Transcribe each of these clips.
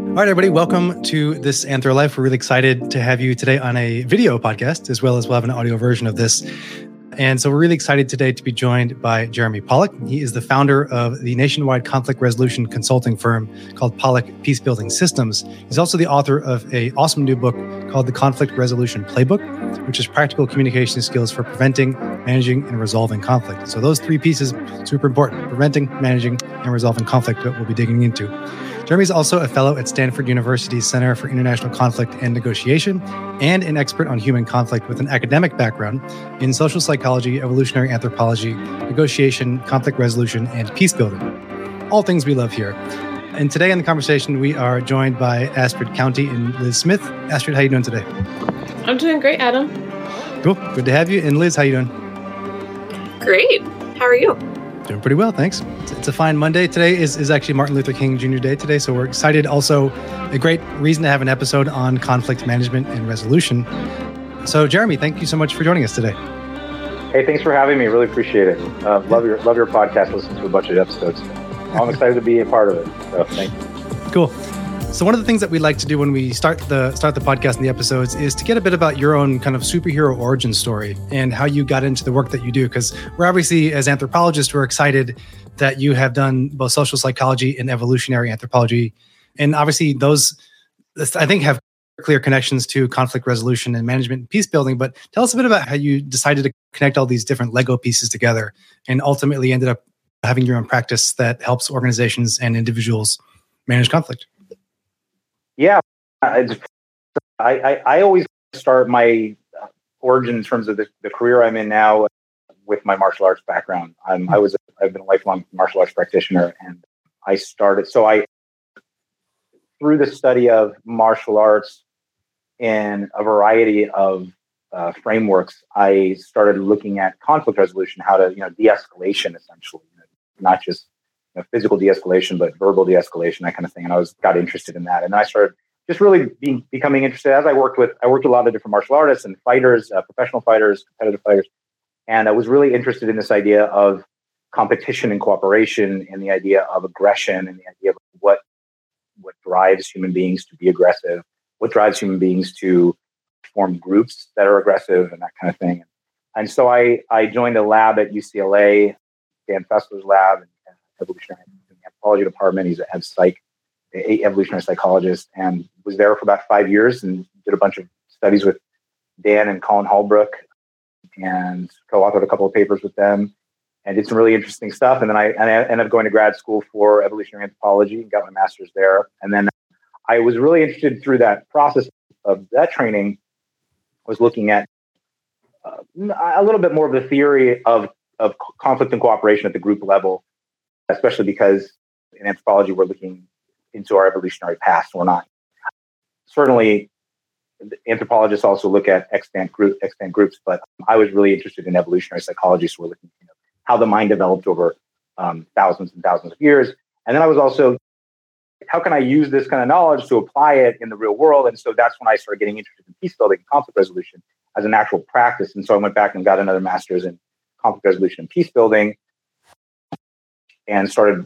All right, everybody, welcome to This Anthro Life. We're really excited to have you today on a video podcast, as well as we'll have an audio version of this. And so we're really excited today to be joined by Jeremy Pollack. He is the founder of the nationwide conflict resolution consulting firm called Pollack Peacebuilding Systems. He's also the author of an awesome new book called The Conflict Resolution Playbook, which is practical communication skills for preventing, managing, and resolving conflict. So those three pieces, super important: preventing, managing, and resolving conflict, that we'll be digging into. Jeremy is also a fellow at Stanford University's Center for International Conflict and Negotiation and an expert on human conflict with an academic background in social psychology, evolutionary anthropology, negotiation, conflict resolution, and peace building. All things we love here. And today in the conversation, we are joined by Astrid County and Liz Smith. Astrid, how are you doing today? I'm doing great, Adam. Cool. Good to have you. And Liz, how are you doing? Great. How are you? Doing pretty well, thanks. It's a fine Monday. Today is actually Martin Luther King Jr. Day today, so we're excited. Also, a great reason to have an episode on conflict management and resolution. So, Jeremy, thank you so much for joining us today. Hey, thanks for having me. Really appreciate it. Love your podcast. Listen to a bunch of episodes. I'm excited to be a part of it. So, thank you. Cool. So one of the things that we like to do when we start the podcast and the episodes is to get a bit about your own kind of superhero origin story and how you got into the work that you do. Because we're obviously, as anthropologists, we're excited that you have done both social psychology and evolutionary anthropology. And obviously those, I think, have clear connections to conflict resolution and management and peace building. But tell us a bit about how you decided to connect all these different Lego pieces together and ultimately ended up having your own practice that helps organizations and individuals manage conflict. Yeah, I always start my origin in terms of the career I'm in now with my martial arts background. I've been a lifelong martial arts practitioner, and I started. So through the study of martial arts in a variety of frameworks, I started looking at conflict resolution, how to de-escalation, essentially, not just physical de-escalation, but verbal de-escalation, that kind of thing. And I got interested in that. And I started just really becoming interested as I worked with a lot of different martial artists and fighters, professional fighters, competitive fighters. And I was really interested in this idea of competition and cooperation, and the idea of aggression, and the idea of what drives human beings to be aggressive, what drives human beings to form groups that are aggressive, and that kind of thing. And so I joined a lab at UCLA, Dan Fessler's lab, evolutionary anthropology department. He's an evolutionary psychologist, and was there for about 5 years and did a bunch of studies with Dan and Colin Holbrook, and co-authored a couple of papers with them, and did some really interesting stuff. And then I ended up going to grad school for evolutionary anthropology and got my master's there. And then I was really interested through that process of that training, was looking at a little bit more of the theory of conflict and cooperation at the group level, especially because in anthropology, we're looking into our evolutionary past. We're not. Certainly, anthropologists also look at extant groups, but I was really interested in evolutionary psychology. So we're looking at how the mind developed over thousands and thousands of years. And then I was also, how can I use this kind of knowledge to apply it in the real world? And so that's when I started getting interested in peace building and conflict resolution as an actual practice. And so I went back and got another master's in conflict resolution and peace building, and started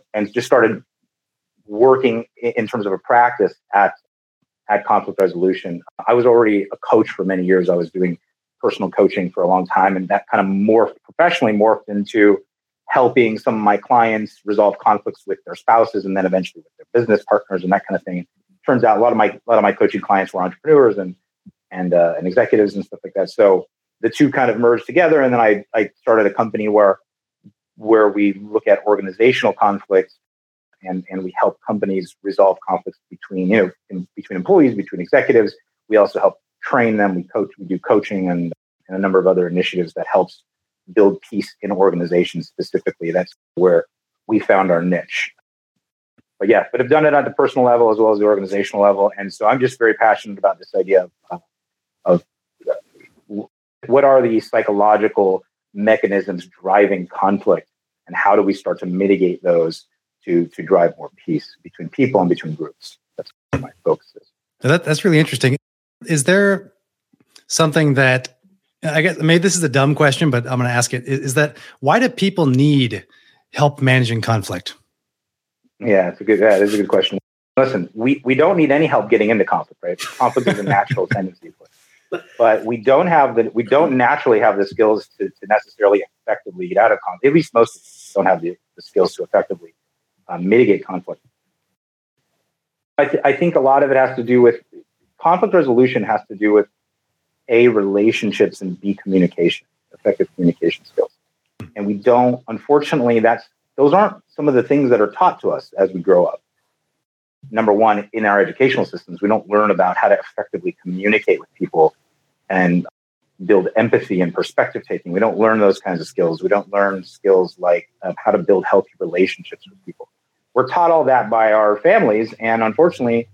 working in terms of a practice at conflict resolution. I was already a coach for many years. I was doing personal coaching for a long time, and that kind of professionally morphed into helping some of my clients resolve conflicts with their spouses, and then eventually with their business partners and that kind of thing. It turns out a lot of my coaching clients were entrepreneurs and executives and stuff like that. So the two kind of merged together, and then I started a company where we look at organizational conflicts, and we help companies resolve conflicts between employees, between executives. We also help train them. We do coaching and a number of other initiatives that helps build peace in organizations specifically. That's where we found our niche. But I've done it at the personal level as well as the organizational level. And so I'm just very passionate about this idea of what are the psychological mechanisms driving conflict, and how do we start to mitigate those to drive more peace between people and between groups. That's what my focus is. That's really interesting. Is there something that, I guess maybe this is a dumb question, but I'm going to ask it, is that why do people need help managing conflict? Yeah, that is a good question. listen, we don't need any help getting into conflict, right? Conflict is a natural tendency for us. But we don't naturally have the skills to necessarily effectively get out of conflict. At least most of us don't have the skills to effectively mitigate conflict. I think a lot of it has to do with conflict resolution, has to do with A, relationships, and B, communication, effective communication skills. And we don't, unfortunately, those aren't some of the things that are taught to us as we grow up. Number one, in our educational systems, we don't learn about how to effectively communicate with people and build empathy and perspective taking. We don't learn those kinds of skills. We don't learn skills like how to build healthy relationships with people. We're taught all that by our families, and unfortunately,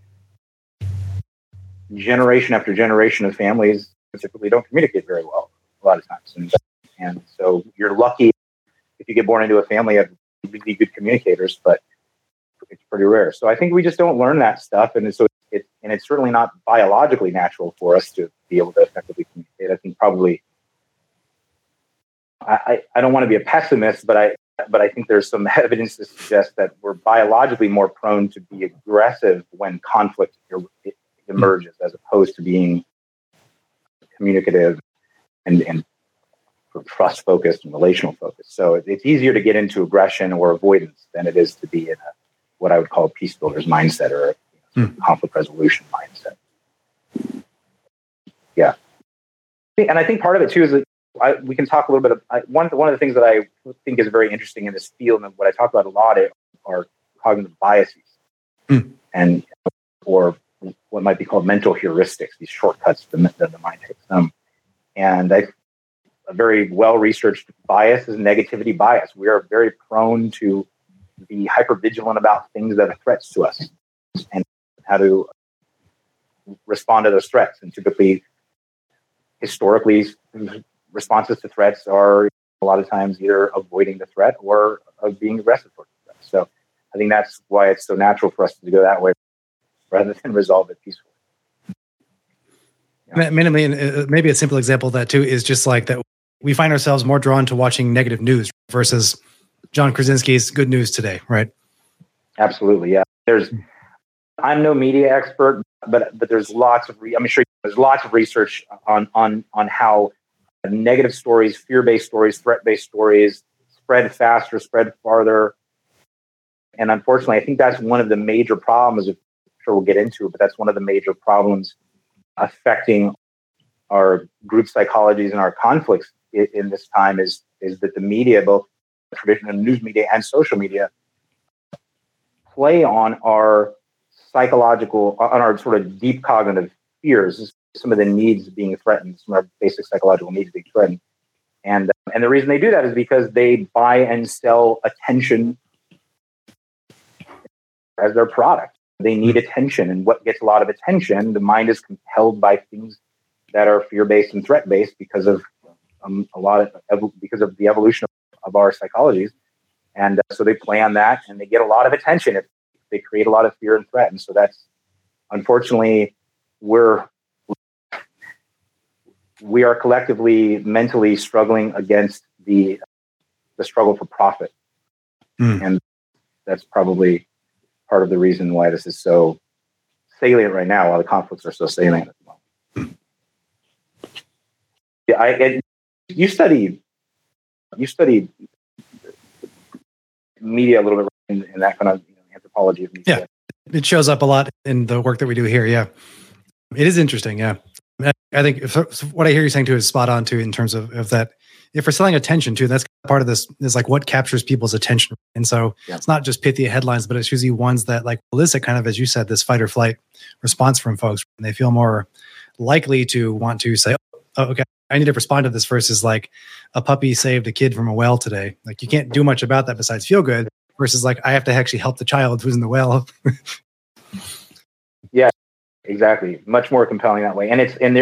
generation after generation of families typically don't communicate very well a lot of times. And so you're lucky if you get born into a family of really good communicators, but it's pretty rare. So I think we just don't learn that stuff, and it's certainly not biologically natural for us to be able to effectively communicate. I think probably I don't want to be a pessimist, but I think there's some evidence to suggest that we're biologically more prone to be aggressive when conflict emerges, as opposed to being communicative and trust focused and relational focused. So it's easier to get into aggression or avoidance than it is to be in what I would call a peace builder's mindset or conflict resolution mindset. Yeah. And I think part of it too is that we can talk a little bit of one of the things that I think is very interesting in this field, and what I talk about a lot, are cognitive biases, and or what might be called mental heuristics, these shortcuts that the mind takes. And a very well-researched bias is negativity bias. We are very prone to be hyper-vigilant about things that are threats to us and how to respond to those threats. And typically, historically, responses to threats are a lot of times either avoiding the threat or being aggressive towards the threat. So I think that's why it's so natural for us to go that way rather than resolve it peacefully. Yeah. Maybe a simple example of that too is just like that we find ourselves more drawn to watching negative news versus John Krasinski's Good News Today, right? Absolutely, yeah. I'm no media expert, but there's lots of there's lots of research on how negative stories, fear-based stories, threat-based stories spread faster, spread farther. And unfortunately, I think that's one of the major problems. I'm sure we'll get into it, but that's one of the major problems affecting our group psychologies and our conflicts in this time is that the media, both traditional news media and social media, play on our psychological, on our sort of deep cognitive fears, some of the needs being threatened, some of our basic psychological needs being threatened. And the reason they do that is because they buy and sell attention as their product. They need attention, and what gets a lot of attention, the mind is compelled by things that are fear-based and threat-based because of because of the evolution of our psychologies. And so they play on that, and they get a lot of attention if they create a lot of fear and threat. And so that's, unfortunately, we are collectively mentally struggling against the struggle for profit. And that's probably part of the reason why this is so salient right now, why the conflicts are so salient at the moment. Yeah, you studied media a little bit in that kind of anthropology of media. Yeah, it shows up a lot in the work that we do here. Yeah, it is interesting. Yeah, I think what I hear you saying too is spot on too in terms of that. If we're selling attention too, that's part of this is like what captures people's attention. And so it's not just pithy headlines, but it's usually ones that like elicit kind of, as you said, this fight or flight response from folks. And they feel more likely to want to say, oh, okay, I need to respond to this versus like a puppy saved a kid from a well today. Like you can't do much about that besides feel good versus like I have to actually help the child who's in the well. Yeah, exactly. Much more compelling that way. And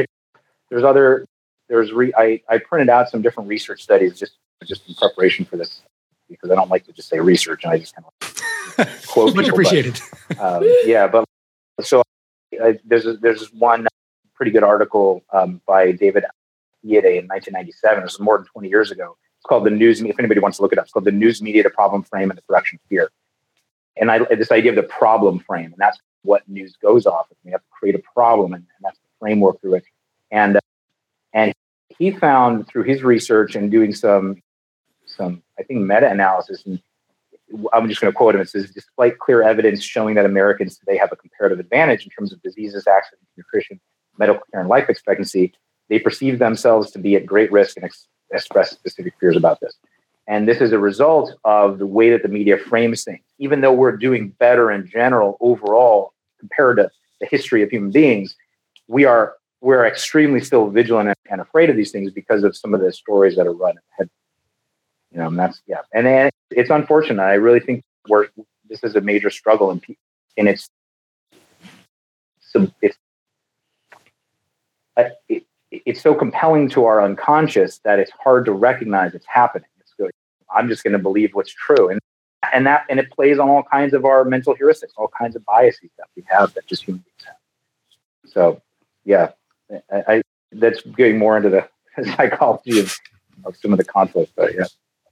I printed out some different research studies just in preparation for this because I don't like to just say research and I just kind of quote much people, appreciated. But so there's one pretty good article by David Yede in 1997. This was more than 20 years ago. It's called The News Media. If anybody wants to look it up, it's called The News Media, the Problem Frame and the Correction of Fear. this idea of the problem frame, and that's what news goes off of. We have to create a problem, and that's the framework through it. And he found through his research and doing some I think meta-analysis, and I'm just going to quote him. It says, despite clear evidence showing that Americans today have a comparative advantage in terms of diseases, accidents, nutrition, medical care, and life expectancy, they perceive themselves to be at great risk and express specific fears about this. And this is a result of the way that the media frames things. Even though we're doing better in general overall compared to the history of human beings, we're extremely still vigilant and afraid of these things because of some of the stories that are run ahead. And that's, yeah. And then it's unfortunate. I really think this is a major struggle, and it's so compelling to our unconscious that it's hard to recognize it's happening. It's good. I'm just going to believe what's true, and it plays on all kinds of our mental heuristics, all kinds of biases that we have that just human beings have. So, yeah, that's getting more into the psychology of some of the conflict, but yeah.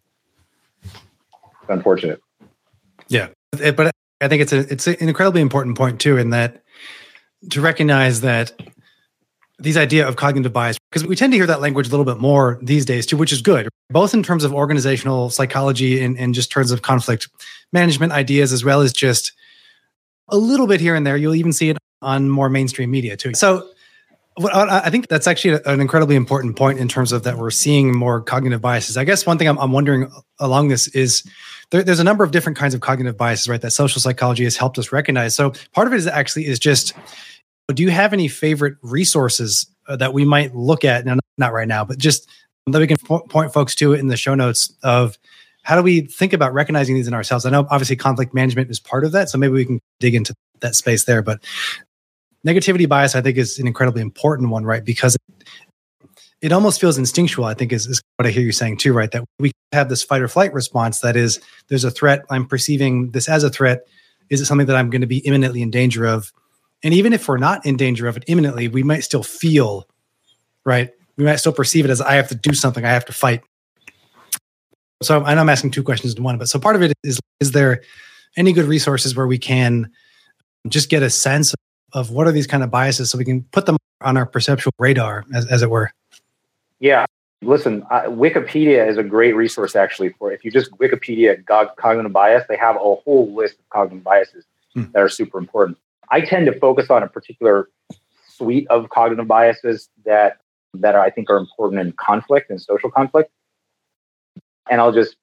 It's unfortunate. Yeah, but I think it's an incredibly important point too, in that to recognize that these idea of cognitive bias, because we tend to hear that language a little bit more these days too, which is good, both in terms of organizational psychology and just terms of conflict management ideas, as well as just a little bit here and there. You'll even see it on more mainstream media too. So I think that's actually an incredibly important point in terms of that we're seeing more cognitive biases. I guess one thing I'm wondering along this is there's a number of different kinds of cognitive biases, right, that social psychology has helped us recognize. So part of it is just, do you have any favorite resources that we might look at? Now, not right now, but just that we can point folks to in the show notes of how do we think about recognizing these in ourselves? I know obviously conflict management is part of that, so maybe we can dig into that space there, but negativity bias, I think, is an incredibly important one, right? Because it almost feels instinctual, I think, is what I hear you saying too, right? That we have this fight or flight response that is, there's a threat, I'm perceiving this as a threat. Is it something that I'm going to be imminently in danger of? And even if we're not in danger of it imminently, we might still feel, right? We might still perceive it as, I have to do something, I have to fight. So I know I'm asking two questions in one, but so part of it is there any good resources where we can just get a sense of what are these kind of biases so we can put them on our perceptual radar, as it were? Yeah. Listen, Wikipedia is a great resource, actually, for if you just Wikipedia cognitive bias, they have a whole list of cognitive biases that are super important. I tend to focus on a particular suite of cognitive biases that I think are important in conflict and social conflict. And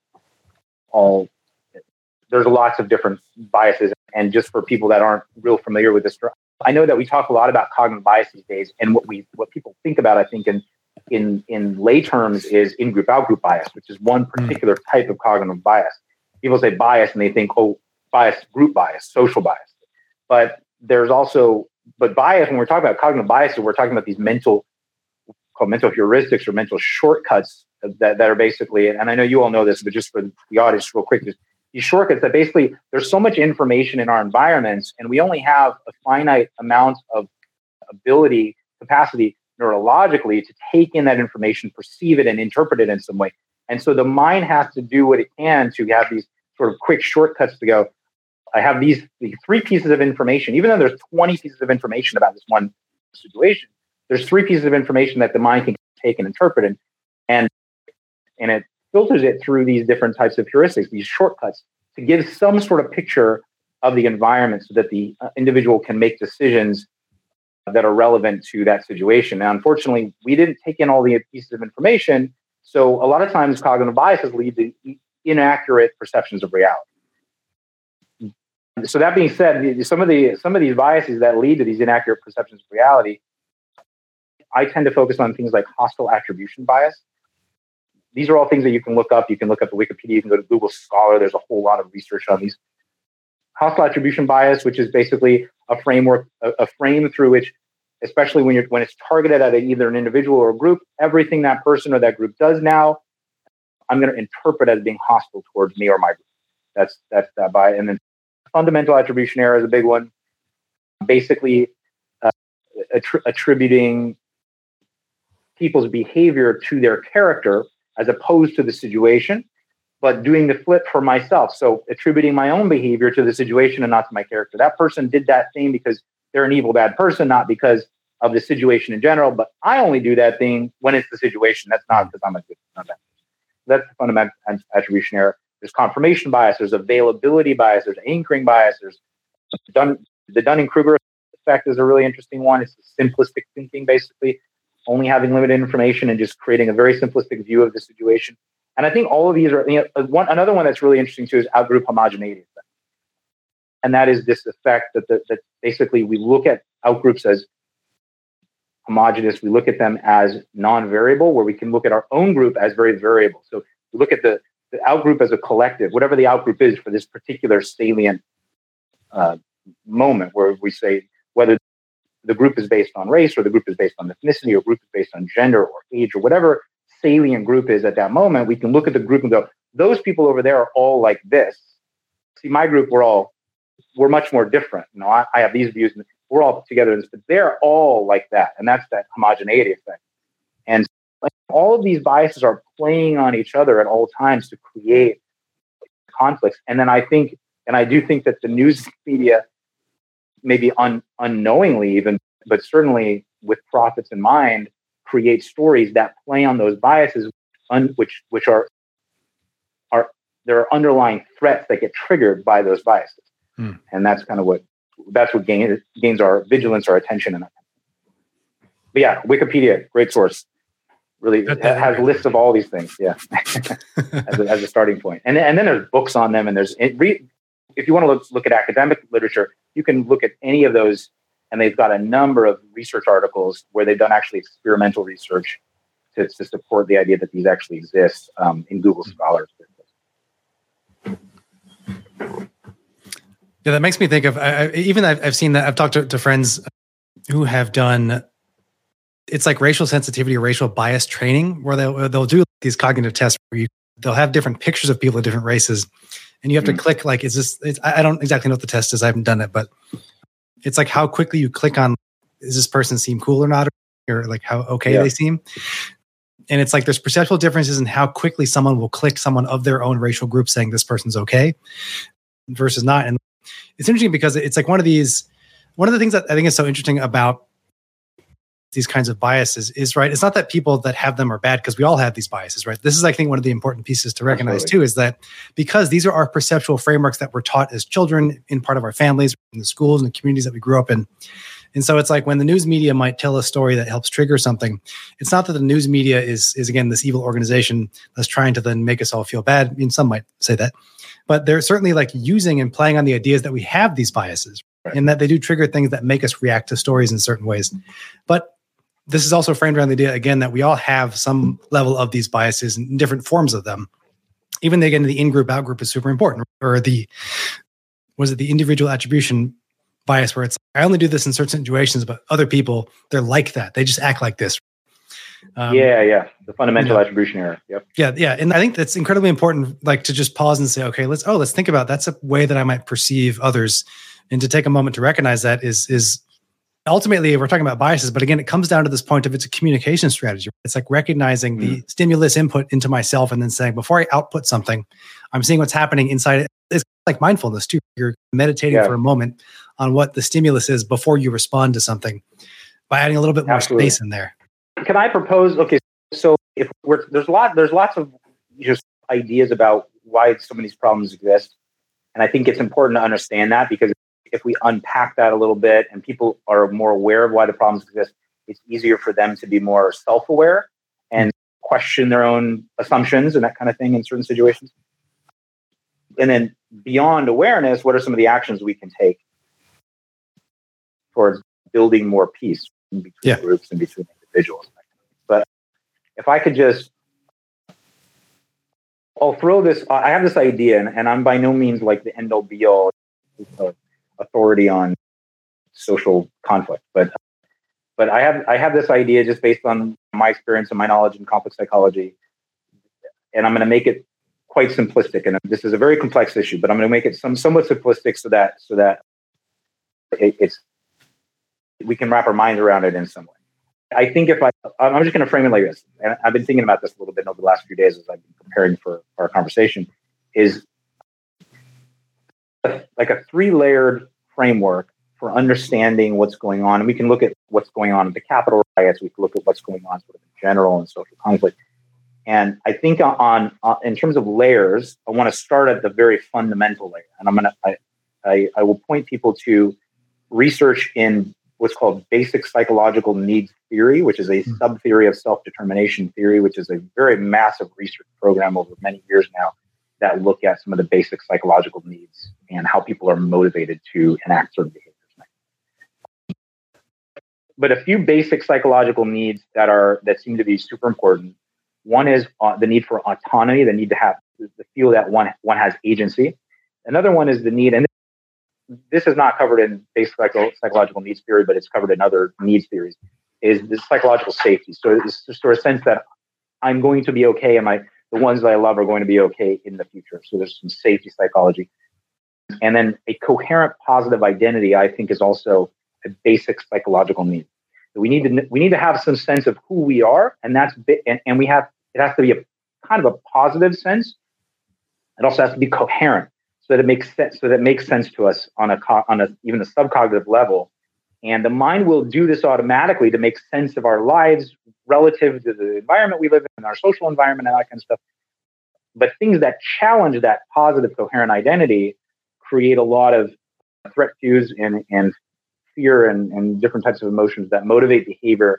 there's lots of different biases. And just for people that aren't real familiar with this, I know that we talk a lot about cognitive bias these days, and what people think about, I think, in lay terms, is in-group, out-group bias, which is one particular type of cognitive bias. People say bias, and they think, bias, group bias, social bias. But there's also, bias, when we're talking about cognitive biases, we're talking about these mental heuristics or mental shortcuts that are basically, and I know you all know this, but just for the audience, real quick, these shortcuts that basically, there's so much information in our environments, and we only have a finite amount of capacity neurologically to take in that information, perceive it, and interpret it in some way. And so the mind has to do what it can to have these sort of quick shortcuts to go, I have these 3 pieces of information, even though there's 20 pieces of information about this one situation, there's 3 pieces of information that the mind can take and interpret, and it filters it through these different types of heuristics, these shortcuts, to give some sort of picture of the environment so that the individual can make decisions that are relevant to that situation. Now, unfortunately, we didn't take in all the pieces of information, so a lot of times cognitive biases lead to inaccurate perceptions of reality. So that being said, some of these biases that lead to these inaccurate perceptions of reality, I tend to focus on things like hostile attribution bias. These are all things that you can look up. You can look up the Wikipedia. You can go to Google Scholar. There's a whole lot of research on these. Hostile attribution bias, which is basically a framework, a frame through which, especially when it's targeted at either an individual or a group, everything that person or that group does now, I'm going to interpret as being hostile towards me or my group. That's that bias. And then fundamental attribution error is a big one. Basically, attributing people's behavior to their character as opposed to the situation. but doing the flip for myself. So attributing my own behavior to the situation and not to my character. That person did that thing because they're an evil, bad person, not because of the situation in general. But I only do that thing when it's the situation. That's not because I'm a good, not bad person. That's the fundamental attribution error. There's confirmation bias. There's availability bias. There's anchoring bias. There's the Dunning-Kruger effect is a really interesting one. It's simplistic thinking, basically, only having limited information and just creating a very simplistic view of the situation. And I think all of these are, another one that's really interesting too is outgroup homogeneity effect. And that is this effect that basically we look at outgroups as homogeneous. We look at them as non-variable, where we can look at our own group as very variable. So we look at the outgroup as a collective, whatever the outgroup is for this particular salient moment, where we say whether the group is based on race or the group is based on ethnicity or group is based on gender or age or whatever salient group is at that moment, we can look at the group and go, those people over there are all like this. See, my group, we're much more different. I have these views and we're all together in this, but they're all like that. And that's that homogeneity effect. And all of these biases are playing on each other at all times to create conflicts. And then I do think that the news media, maybe unknowingly even, but certainly with profits in mind, create stories that play on those biases, which are there are underlying threats that get triggered by those biases, and that's kind of what gains our vigilance, our attention, and that. But yeah, Wikipedia, great source, really has lists of all these things. Yeah, as a starting point, and then there's books on them, and if you want to look at academic literature, you can look at any of those. And they've got a number of research articles where they've done actually experimental research to support the idea that these actually exist in Google Scholar. Yeah, that makes me think of, I've seen that. I've talked to friends who have done, it's like racial sensitivity or racial bias training, where they'll do these cognitive tests where they'll have different pictures of people of different races. And you have to click like, I don't exactly know what the test is. I haven't done it, but it's like how quickly you click on, does this person seem cool or not? Or like how okay they seem. And it's like there's perceptual differences in how quickly someone will click someone of their own racial group saying this person's okay versus not. And it's interesting because it's like one of the things that I think is so interesting about these kinds of biases is, right, it's not that people that have them are bad, because we all have these biases, right? This is, I think, one of the important pieces to recognize too, is that because these are our perceptual frameworks that we're taught as children in part of our families, in the schools and the communities that we grew up in. And so it's like when the news media might tell a story that helps trigger something, it's not that the news media is again, this evil organization that's trying to then make us all feel bad. I mean, some might say that, but they're certainly like using and playing on the ideas that we have these biases, and that they do trigger things that make us react to stories in certain ways. But this is also framed around the idea, again, that we all have some level of these biases and different forms of them. Even again, the in-group, out-group is super important. Or the individual attribution bias, where it's, I only do this in certain situations, but other people, they're like that. They just act like this. The fundamental attribution error. Yep. Yeah. And I think that's incredibly important, like to just pause and say, okay, let's think about, that's a way that I might perceive others. And to take a moment to recognize that is ultimately, we're talking about biases, but again, it comes down to this point of it's a communication strategy. It's like recognizing the stimulus input into myself and then saying, before I output something, I'm seeing what's happening inside it. It's like mindfulness too. You're meditating for a moment on what the stimulus is before you respond to something by adding a little bit more space in there. Can I propose? Okay, so if there's lots of just ideas about why some of these problems exist, and I think it's important to understand that, because if we unpack that a little bit and people are more aware of why the problems exist, it's easier for them to be more self-aware and question their own assumptions and that kind of thing in certain situations. And then beyond awareness, what are some of the actions we can take towards building more peace in between groups and between individuals? But if I could I'll throw this, I have this idea, and I'm by no means like the end all be all authority on social conflict, but I have this idea just based on my experience and my knowledge in complex psychology, and I'm going to make it quite simplistic. And this is a very complex issue, but I'm going to make it somewhat simplistic so that we can wrap our minds around it in some way. I think I'm just going to frame it like this, and I've been thinking about this a little bit over the last few days as I've been preparing for our conversation. is like a 3-layered framework for understanding what's going on. And we can look at what's going on at the Capitol riots. We can look at what's going on sort of in general and social conflict. And I think in terms of layers, I want to start at the very fundamental layer. And I will point people to research in what's called basic psychological needs theory, which is a sub-theory of self-determination theory, which is a very massive research program over many years now that look at some of the basic psychological needs and how people are motivated to enact certain behaviors. But a few basic psychological needs that seem to be super important. One is the need for autonomy, the need to have the feel that one has agency. Another one is the need, and this is not covered in basic psychological needs theory, but it's covered in other needs theories, is the psychological safety. So it's just sort of sense that I'm going to be okay, and the ones that I love are going to be okay in the future. So there's some safety psychology. And then a coherent positive identity, I think, is also a basic psychological need. We need to have some sense of who we are, and it has to be a kind of a positive sense. It also has to be coherent, so that it makes sense. So that it makes sense to us on even a subcognitive level. And the mind will do this automatically to make sense of our lives relative to the environment we live in, our social environment, and that kind of stuff. But things that challenge that positive, coherent identity create a lot of threat cues and fear and different types of emotions that motivate behavior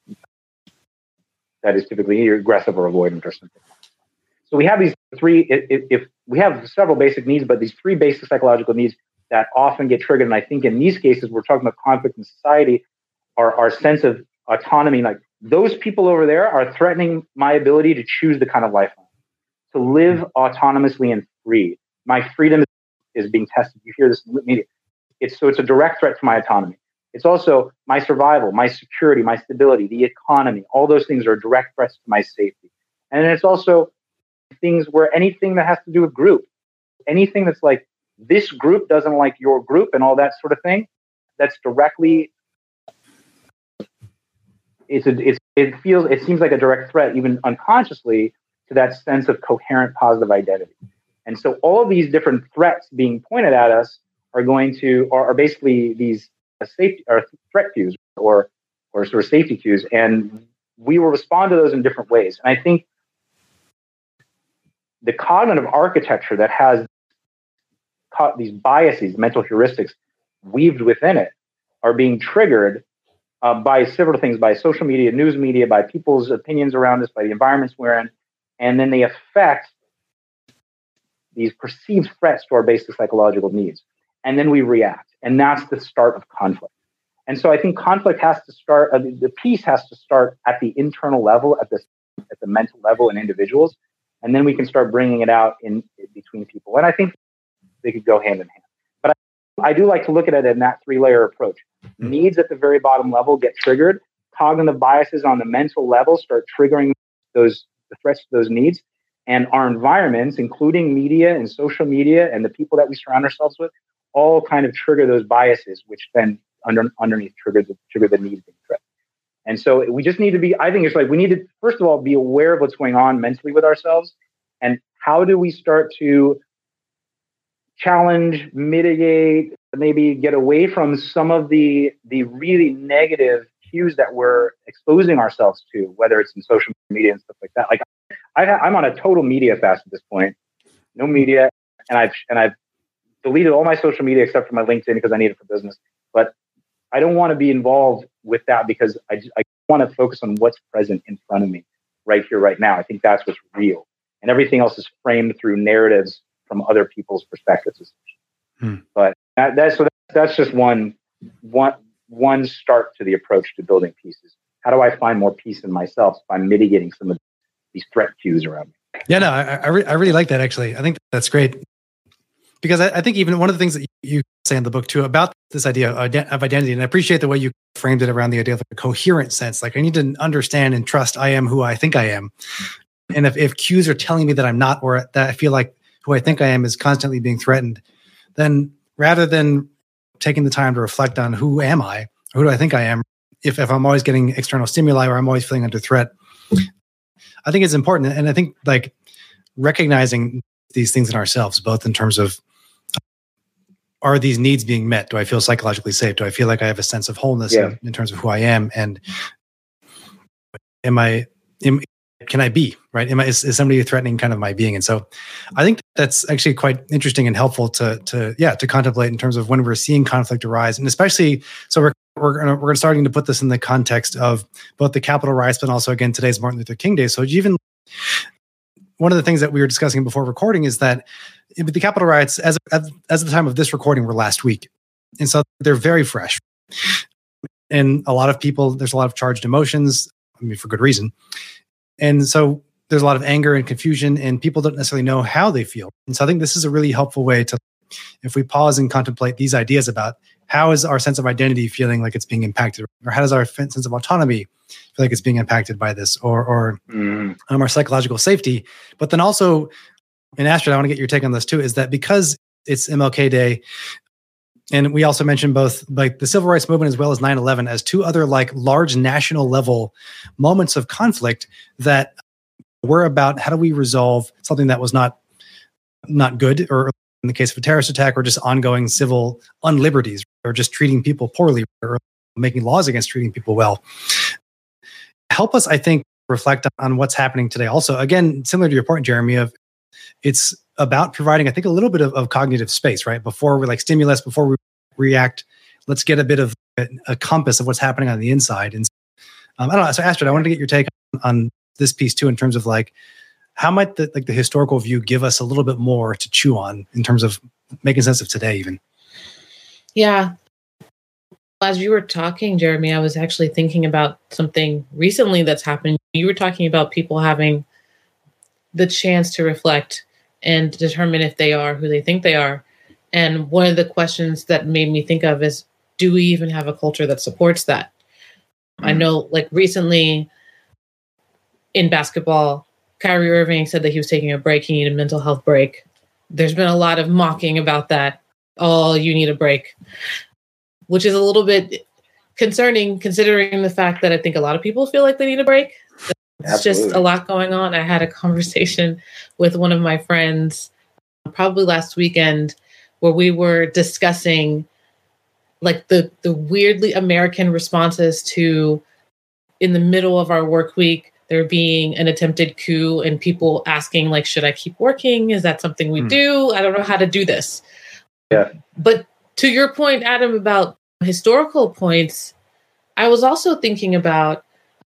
that is typically either aggressive or avoidant or something. So we have these three, if we have several basic needs, but these 3 basic psychological needs that often get triggered. And I think in these cases, we're talking about conflict in society, our sense of autonomy, like those people over there are threatening my ability to choose the kind of life I want, to live autonomously and free. My freedom is being tested. You hear this in the media. It's a direct threat to my autonomy. It's also my survival, my security, my stability, the economy. All those things are direct threats to my safety. And then it's also things where anything that has to do with group, anything that's like this group doesn't like your group and all that sort of thing, that's directly, it seems like a direct threat, even unconsciously, to that sense of coherent positive identity. And so all of these different threats being pointed at us are basically these safety or threat cues or sort of safety cues, and we will respond to those in different ways. And I think the cognitive architecture that has these biases, mental heuristics weaved within it, are being triggered by several things: by social media, news media, by people's opinions around us, by the environments we're in, and then they affect these perceived threats to our basic psychological needs. And then we react. And that's the start of conflict. And so I think conflict has to start, the peace has to start at the internal level, at the mental level in individuals. And then we can start bringing it out in between people. And I think they could go hand in hand. But I do like to look at it in that 3-layer approach. Needs at the very bottom level get triggered. Cognitive biases on the mental level start triggering the threats to those needs. And our environments, including media and social media and the people that we surround ourselves with, all kind of trigger those biases, which then underneath trigger the needs being threatened. And so we just need to be, I think it's like we need to, first of all, be aware of what's going on mentally with ourselves. And how do we start to challenge, mitigate, maybe get away from some of the really negative cues that we're exposing ourselves to, whether it's in social media and stuff like that. Like I'm on a total media fast at this point, no media. And I've deleted all my social media except for my LinkedIn because I need it for business. But I don't want to be involved with that because I want to focus on what's present in front of me right here, right now. I think that's what's real. And everything else is framed through narratives from other people's perspectives. But that's just one start to the approach to building pieces. How do I find more peace in myself by mitigating some of these threat cues around me? Yeah, no, I really like that, actually. I think that's great. Because I think even one of the things that you say in the book too about this idea of identity, and I appreciate the way you framed it around the idea of a coherent sense. Like I need to understand and trust I am who I think I am. And if cues are telling me that I'm not, or that I feel like who I think I am is constantly being threatened, then rather than taking the time to reflect on who am I, or who do I think I am, if I'm always getting external stimuli or I'm always feeling under threat, I think it's important. And I think like recognizing these things in ourselves, both in terms of, are these needs being met? Do I feel psychologically safe? Do I feel like I have a sense of wholeness in terms of who I am? And can I be, right? Is somebody threatening kind of my being? And so I think that's actually quite interesting and helpful to contemplate in terms of when we're seeing conflict arise. And especially, so we're starting to put this in the context of both the Capitol riots, but also again, today's Martin Luther King Day. So even one of the things that we were discussing before recording is that the Capitol riots, as of the time of this recording, were last week. And so they're very fresh. And a lot of people, there's a lot of charged emotions, for good reason. And so there's a lot of anger and confusion, and people don't necessarily know how they feel. And so I think this is a really helpful way to, if we pause and contemplate these ideas about how is our sense of identity feeling like it's being impacted, or how does our sense of autonomy feel like it's being impacted by this, or our psychological safety. But then also, and Astrid, I want to get your take on this too, is that because it's MLK Day, and we also mentioned both like the civil rights movement as well as 9/11 as two other like large national level moments of conflict that were about how do we resolve something that was not good, or in the case of a terrorist attack, or just ongoing civil unliberties, or just treating people poorly, or making laws against treating people well. Help us, I think, reflect on what's happening today. Also, again, similar to your point, Jeremy, of it's about providing, I think, a little bit of cognitive space, right? Before we stimulus, before we react, let's get a bit of a compass of what's happening on the inside. And I don't know. So Astrid, I wanted to get your take on this piece too, in terms of how might the historical view give us a little bit more to chew on in terms of making sense of today even? Yeah. As you were talking, Jeremy, I was actually thinking about something recently that's happened. You were talking about people having the chance to reflect and determine if they are who they think they are. And one of the questions that made me think of is, do we even have a culture that supports that? I know recently in basketball, Kyrie Irving said that he was taking a break. He needed a mental health break. There's been a lot of mocking about that. Oh, you need a break, which is a little bit concerning considering the fact that I think a lot of people feel like they need a break. It's just a lot going on. I had a conversation with one of my friends probably last weekend where we were discussing the weirdly American responses to, in the middle of our work week, there being an attempted coup and people asking should I keep working? Is that something we do? I don't know how to do this. Yeah. But to your point, Adam, about historical points, I was also thinking about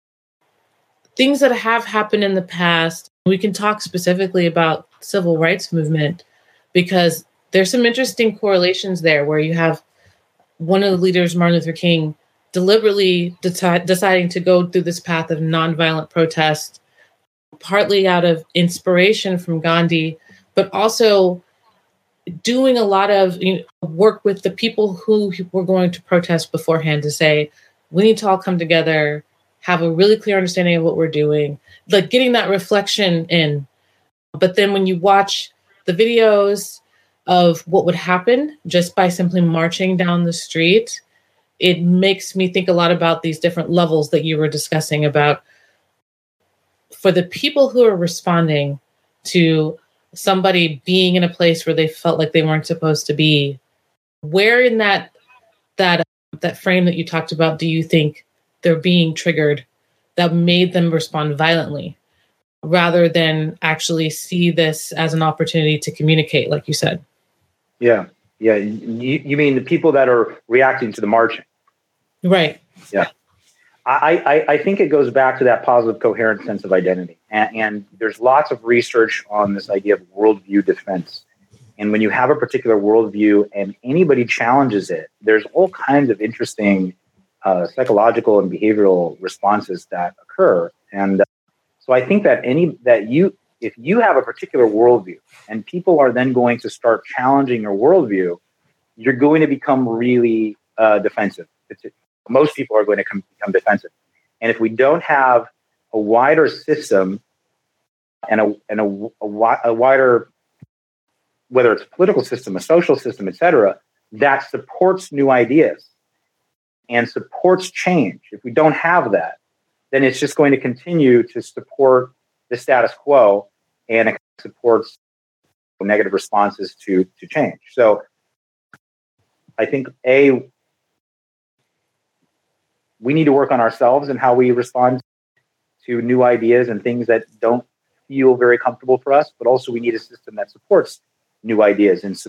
things that have happened in the past. We can talk specifically about civil rights movement because there's some interesting correlations there where you have one of the leaders, Martin Luther King, deliberately deciding to go through this path of nonviolent protest, partly out of inspiration from Gandhi, but also doing a lot of work with the people who were going to protest beforehand to say, we need to all come together, have a really clear understanding of what we're doing, getting that reflection in. But then when you watch the videos of what would happen just by simply marching down the street, it makes me think a lot about these different levels that you were discussing about. For the people who are responding to somebody being in a place where they felt like they weren't supposed to be, where in that frame that you talked about do you think they're being triggered that made them respond violently rather than actually see this as an opportunity to communicate, like you said? Yeah. You mean the people that are reacting to the marching? Right. Yeah. I think it goes back to that positive, coherent sense of identity. And there's lots of research on this idea of worldview defense. And when you have a particular worldview and anybody challenges it, there's all kinds of interesting psychological and behavioral responses that occur. And so I think that if you have a particular worldview and people are then going to start challenging your worldview, you're going to become really defensive. Most people are going to become defensive. And if we don't have a wider system and a wider, whether it's a political system, a social system, et cetera, that supports new ideas and supports change, if we don't have that, then it's just going to continue to support the status quo, and it supports negative responses to change. So I think we need to work on ourselves and how we respond to new ideas and things that don't feel very comfortable for us, but also we need a system that supports new ideas and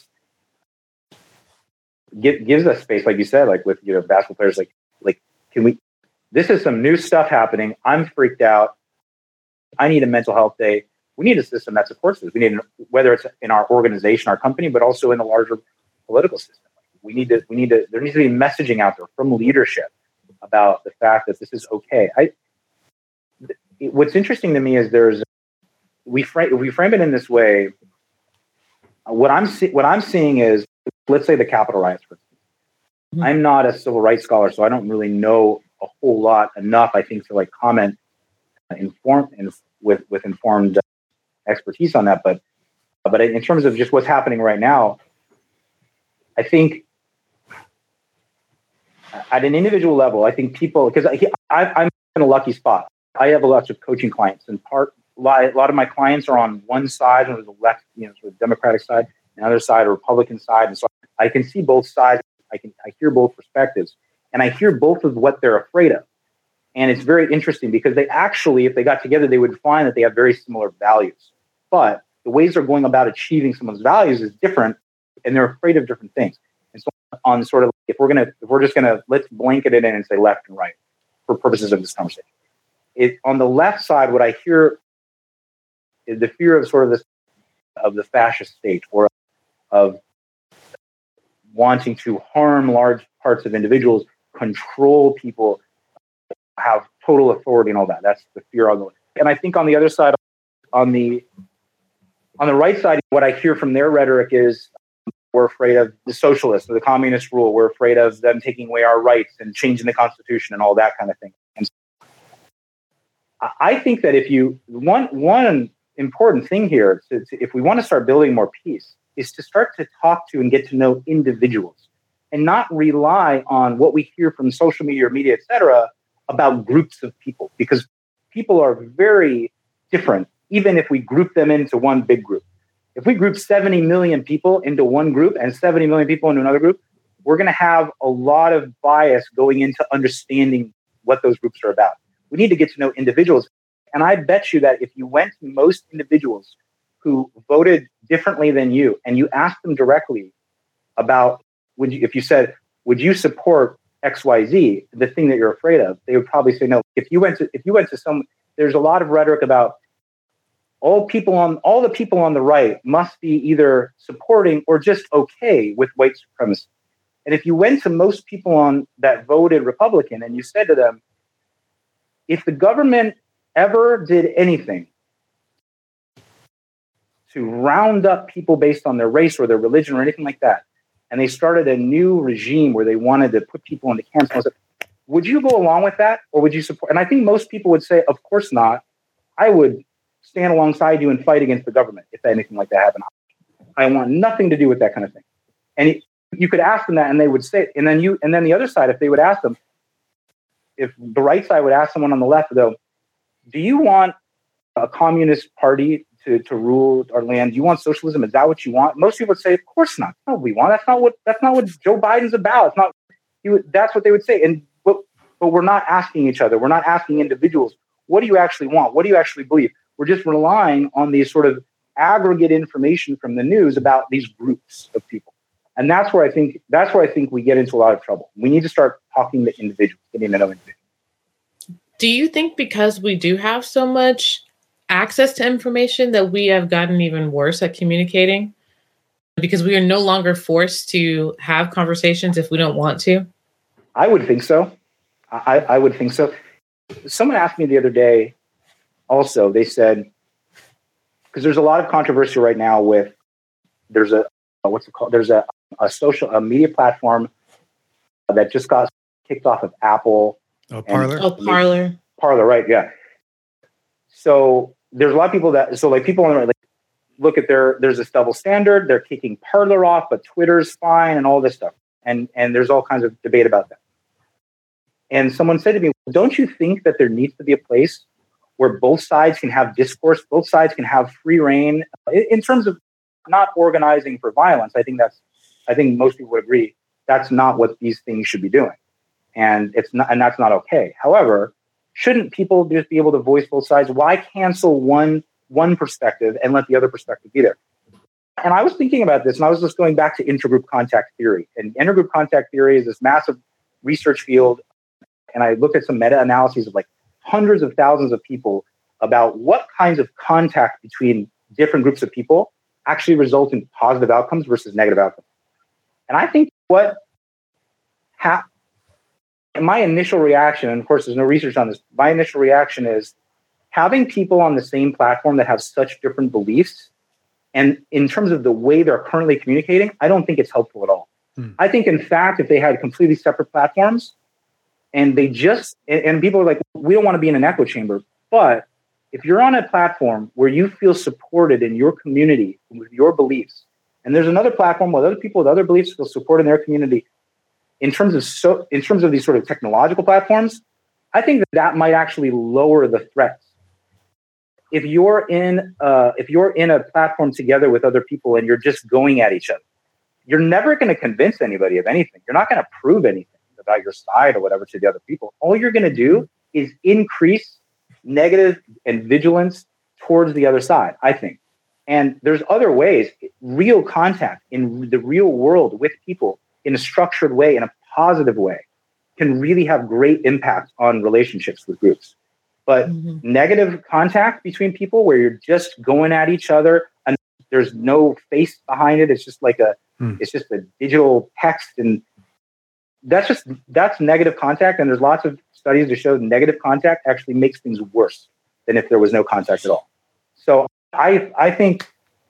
gives us space, like you said, like with basketball players, like can we? This is some new stuff happening. I'm freaked out. I need a mental health day. We need a system that supports this. We need, whether it's in our organization, our company, but also in the larger political system. There needs to be messaging out there from leadership about the fact that this is okay. What's interesting to me is we frame it in this way. What I'm seeing is, let's say the Capitol riots, for instance. Mm-hmm. I'm not a civil rights scholar, so I don't really know a whole lot enough, I think, to comment with informed expertise on that. But in terms of just what's happening right now, I think at an individual level, I think people, because I'm in a lucky spot. I have a lot of coaching clients, and a lot of my clients are on one side, and the left, sort of Democratic side, and the other side, a Republican side, and so I can see both sides. I hear both perspectives, and I hear both of what they're afraid of. And it's very interesting because they actually, if they got together, they would find that they have very similar values. But the ways they're going about achieving someone's values is different, and they're afraid of different things. And so on sort of, if we're just gonna let's blanket it in and say left and right for purposes of this conversation. On the left side, what I hear is the fear of sort of the fascist state, or of wanting to harm large parts of individuals, control people, have total authority and all that. That's the fear on the left. And I think on the other side, on the right side, what I hear from their rhetoric is we're afraid of the socialists or the communist rule. We're afraid of them taking away our rights and changing the Constitution and all that kind of thing. And so I think that one important thing here, if we want to start building more peace, is to start to talk to and get to know individuals and not rely on what we hear from social media or media, et cetera, about groups of people, because people are very different, even if we group them into one big group. If we group 70 million people into one group and 70 million people into another group, we're going to have a lot of bias going into understanding what those groups are about. We need to get to know individuals. And I bet you that if you went to most individuals who voted differently than you, and you asked them directly about, if you said, would you support XYZ, the thing that you're afraid of, they would probably say no. If you went to some, there's a lot of rhetoric about all the people on the right must be either supporting or just okay with white supremacy. And if you went to most people that voted Republican and you said to them, if the government ever did anything to round up people based on their race or their religion or anything like that, and they started a new regime where they wanted to put people into camps, would you go along with that, or would you support? And I think most people would say, of course not. I would stand alongside you and fight against the government if anything like that happened. I want nothing to do with that kind of thing. And you could ask them that, and they would say, and then the other side, if they would ask them, if the right side would ask someone on the left, though, do you want a communist party to rule our land? Do you want socialism? Is that what you want? Most people would say, of course not. That's not what we want. That's not what Joe Biden's about. It's not. That's what they would say. But we're not asking each other. We're not asking individuals. What do you actually want? What do you actually believe? We're just relying on these sort of aggregate information from the news about these groups of people. And that's where I think we get into a lot of trouble. We need to start talking to individuals, getting to know individuals. Do you think because we do have so much access to information that we have gotten even worse at communicating? Because we are no longer forced to have conversations if we don't want to? I would think so. I would think so. Someone asked me the other day also, they said, because there's a lot of controversy right now with, there's a social media platform that just got kicked off of Apple. Parler. Parler. Parler, right? Yeah. So there's a lot of people people on the right, look at there's this double standard. They're kicking Parler off, but Twitter's fine and all this stuff. And there's all kinds of debate about that. And someone said to me, don't you think that there needs to be a place where both sides can have discourse, both sides can have free reign in terms of not organizing for violence. I think most people would agree that's not what these things should be doing. And that's not okay. However, shouldn't people just be able to voice both sides? Why cancel one perspective and let the other perspective be there? And I was thinking about this, and I was just going back to intergroup contact theory. And intergroup contact theory is this massive research field. And I looked at some meta-analyses of like hundreds of thousands of people about what kinds of contact between different groups of people actually result in positive outcomes versus negative outcomes. And I think my initial reaction, and of course there's no research on this, my initial reaction is having people on the same platform that have such different beliefs, and in terms of the way they're currently communicating, I don't think it's helpful at all. I think, in fact, if they had completely separate platforms and and people are like, we don't want to be in an echo chamber, but if you're on a platform where you feel supported in your community with your beliefs, and there's another platform where other people with other beliefs feel supported in their community, in terms of these sort of technological platforms, I think that might actually lower the threats. If you're in a platform together with other people and you're just going at each other, you're never going to convince anybody of anything. You're not going to prove anything about your side or whatever to the other people. All you're going to do is increase negative and vigilance towards the other side, I think. And there's other ways, real contact in the real world with people in a structured way, in a positive way, can really have great impact on relationships with groups. But negative contact between people where you're just going at each other and there's no face behind it, it's just like it's just a digital text, and that's negative contact. And there's lots of studies to show negative contact actually makes things worse than if there was no contact at all. So I think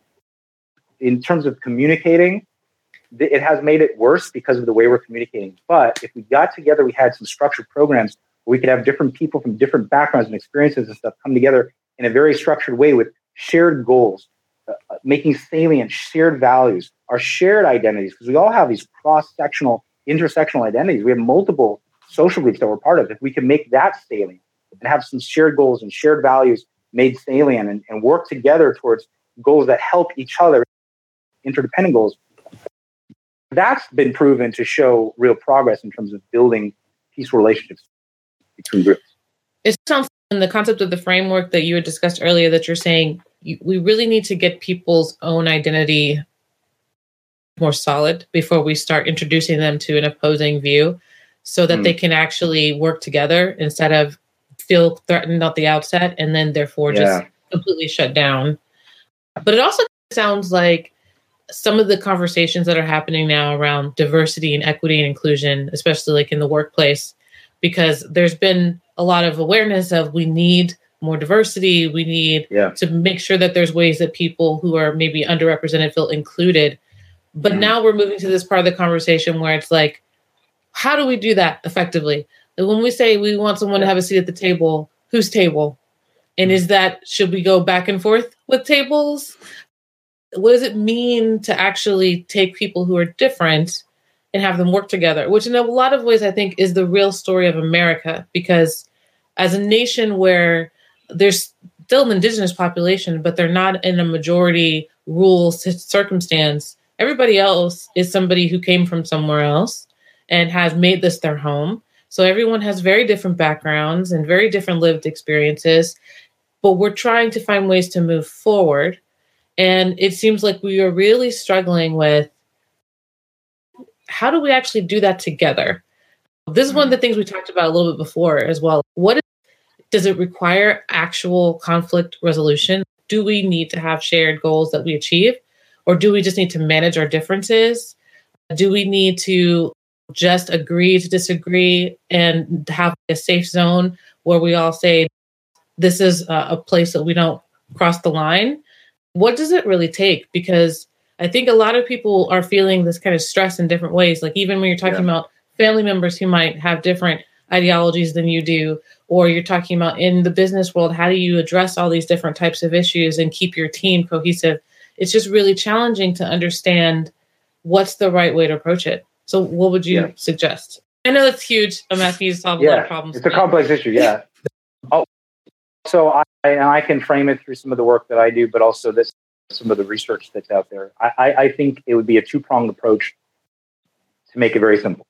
in terms of communicating, it has made it worse because of the way we're communicating. But if we got together, we had some structured programs where we could have different people from different backgrounds and experiences and stuff come together in a very structured way with shared goals, making salient shared values, our shared identities, because we all have these cross-sectional, intersectional identities. We have multiple social groups that we're part of. If we can make that salient and have some shared goals and shared values made salient and work together towards goals that help each other, interdependent goals, that's been proven to show real progress in terms of building peaceful relationships between groups. It sounds in the concept of the framework that you had discussed earlier that you're saying we really need to get people's own identity more solid before we start introducing them to an opposing view so that they can actually work together instead of feel threatened at the outset and then therefore just completely shut down. But it also sounds like some of the conversations that are happening now around diversity and equity and inclusion, especially like in the workplace, because there's been a lot of awareness of we need more diversity. We need to make sure that there's ways that people who are maybe underrepresented feel included. But now we're moving to this part of the conversation where it's like, how do we do that effectively? And when we say we want someone to have a seat at the table, whose table? And should we go back and forth with tables? What does it mean to actually take people who are different and have them work together? Which in a lot of ways, I think, is the real story of America, because as a nation where there's still an indigenous population, but they're not in a majority rural circumstance, everybody else is somebody who came from somewhere else and has made this their home. So everyone has very different backgrounds and very different lived experiences, but we're trying to find ways to move forward. And it seems like we are really struggling with how do we actually do that together? This is one of the things we talked about a little bit before as well. Does it require actual conflict resolution? Do we need to have shared goals that we achieve? Or do we just need to manage our differences? Do we need to just agree to disagree and have a safe zone where we all say, this is a place that we don't cross the line? What does it really take? Because I think a lot of people are feeling this kind of stress in different ways. Like even when you're talking about family members who might have different ideologies than you do, or you're talking about in the business world, how do you address all these different types of issues and keep your team cohesive? It's just really challenging to understand what's the right way to approach it. So what would you suggest? I know that's huge. I'm asking you to solve a lot of problems. It's a complex issue, So I can frame it through some of the work that I do, but also this some of the research that's out there. I think it would be a two-pronged approach to make it very simple.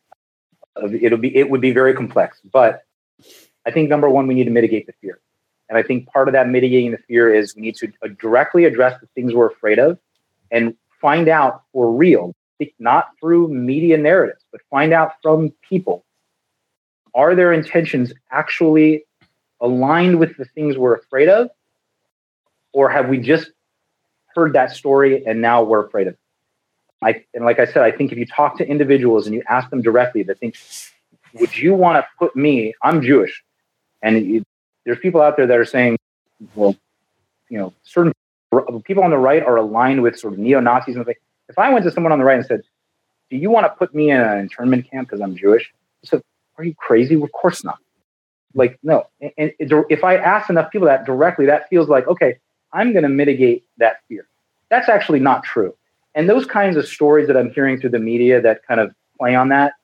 It would be very complex, but I think number one, we need to mitigate the fear. And I think part of that mitigating the fear is we need to directly address the things we're afraid of and find out for real, not through media narratives, but find out from people. Are their intentions actually aligned with the things we're afraid of? Or have we just heard that story and now we're afraid of it? And like I said, I think if you talk to individuals and you ask them directly, they think, would you want to put me, I'm Jewish. And there's people out there that are saying, well, certain people on the right are aligned with sort of neo-Nazis. And if I went to someone on the right and said, do you want to put me in an internment camp because I'm Jewish? I said, are you crazy? Of course not. Like, no. And if I ask enough people that directly, that feels like, okay, I'm going to mitigate that fear. That's actually not true. And those kinds of stories that I'm hearing through the media that kind of play on that,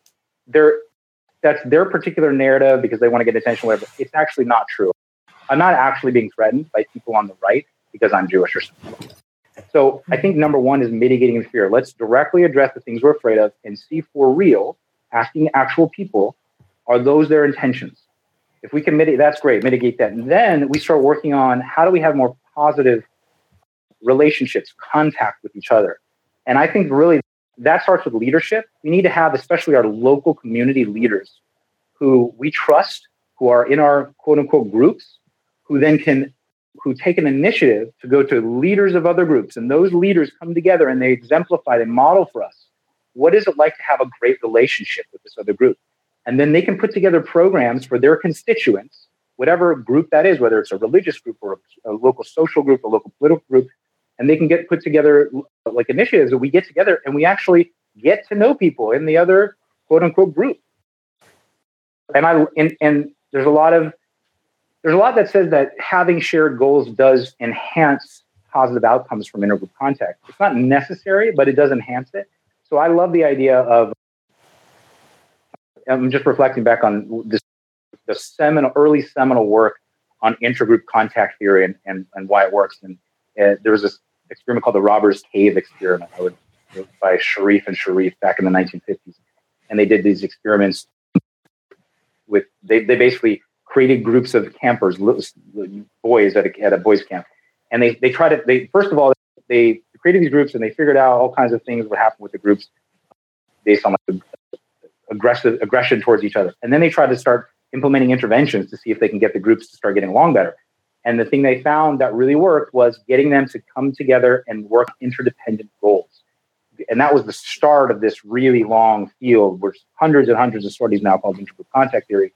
that's their particular narrative because they want to get attention, whatever. It's actually not true. I'm not actually being threatened by people on the right because I'm Jewish or something. So I think number one is mitigating the fear. Let's directly address the things we're afraid of and see for real, asking actual people, are those their intentions? If we can mitigate, that's great, mitigate that. And then we start working on how do we have more positive relationships, contact with each other. And I think really that starts with leadership. We need to have, especially our local community leaders who we trust, who are in our quote unquote groups, who take an initiative to go to leaders of other groups. And those leaders come together and they exemplify, they model for us. What is it like to have a great relationship with this other group? And then they can put together programs for their constituents, whatever group that is, whether it's a religious group or a local social group, a local political group, and they can put together like initiatives that we get together and we actually get to know people in the other quote unquote group. And there's a lot that says that having shared goals does enhance positive outcomes from intergroup contact. It's not necessary, but it does enhance it. So I love the idea of, I'm just reflecting back on the early seminal work on intergroup contact theory and why it works. And there was this experiment called the Robbers Cave experiment by Sharif and Sharif back in the 1950s. And they did these experiments they basically created groups of campers, boys at a boys camp. And they first of all, they created these groups and they figured out all kinds of things would happen with the groups based on like aggression towards each other. And then they tried to start implementing interventions to see if they can get the groups to start getting along better. And the thing they found that really worked was getting them to come together and work interdependent goals. And that was the start of this really long field where hundreds and hundreds of studies now called intergroup contact theory.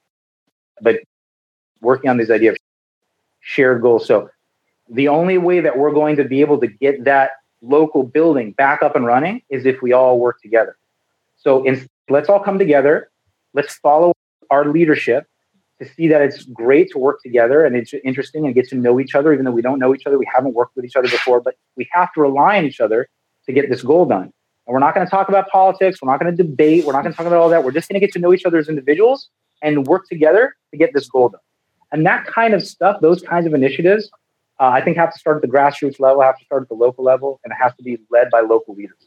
But working on this idea of shared goals. So the only way that we're going to be able to get that local building back up and running is if we all work together. So let's all come together. Let's follow our leadership to see that it's great to work together and it's interesting and get to know each other, even though we don't know each other. We haven't worked with each other before, but we have to rely on each other to get this goal done. And we're not going to talk about politics. We're not going to debate. We're not going to talk about all that. We're just going to get to know each other as individuals and work together to get this goal done. And that kind of stuff, those kinds of initiatives, I think have to start at the grassroots level, have to start at the local level, and it has to be led by local leaders.